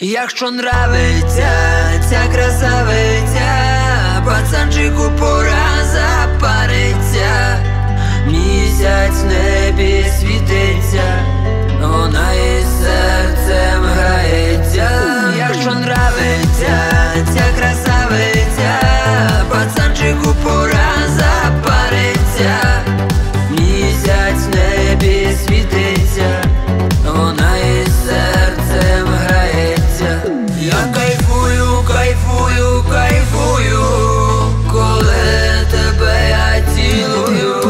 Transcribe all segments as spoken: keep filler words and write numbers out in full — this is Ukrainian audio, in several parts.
Якщо нравиться ця красавиця, пацанчику пора запариться. Місяць в небі світиться, вона із серцем грається. Якщо нравиться ця красавиця, пацанчику пора запариться. Місяць в небі світиться, вона із серцем грається. Я кайфую, кайфую, кайфую, коли тебе я цілую,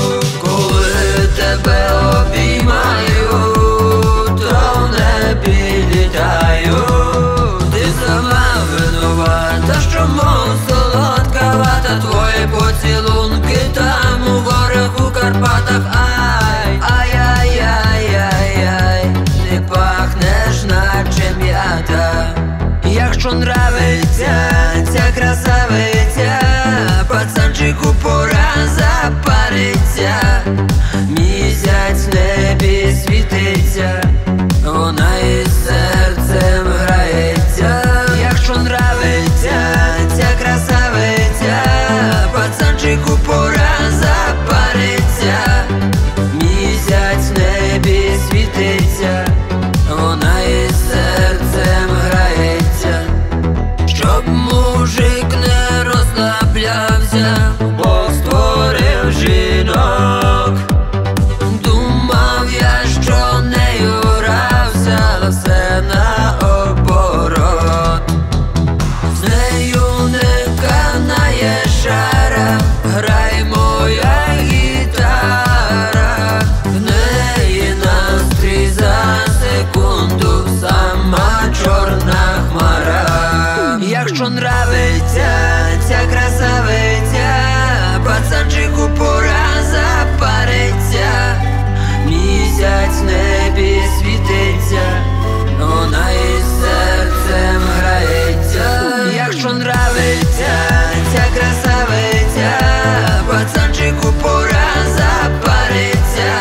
коли тебе обіймаю, то в небі літаю. Ти сама винувата, що мов солодка вата, твої поцілунки там у горах, у Карпатах. Ай, ай-яй-яй-яй-яй, ти пахнеш наче м'ята. Якщо нравиться ця красавиця, пацанчику пора запариться. Місяць в небі світиться, вона із серцем грається. Якщо нравиться ця красавиця, пацанчику пора запариться. Місяць в небі світиться, вона із серцем грається. Щоб мужик не розслаблявся, Бог створив жінок. Думав я, що нею грався, але все наоборот. З нею не канає шара, грай моя гітара. В неї настрій за секунду, сама чорна хмара. Якщо нравиться ця красавиця, пацанчику пора запариться. Місяць в небі світиться, вона із серцем грається. Якщо нравиться ця красавиця, пацанчику пора запариться.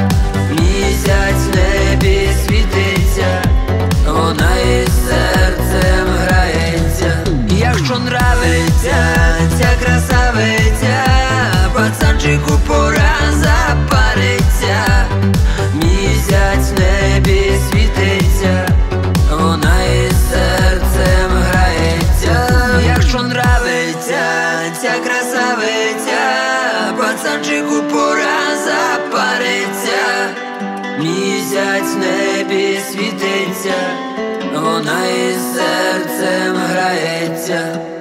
Місяць в небі світиться, вона із серцем грається. Якщо нравиться ця красавиця, пацанчику пора запариться. Місяць в небі світиться, вона із серцем грається. Якщо нравиться ця красавиця, пацанчику пора запариться. Місяць в небі світиться, вона із серцем грається.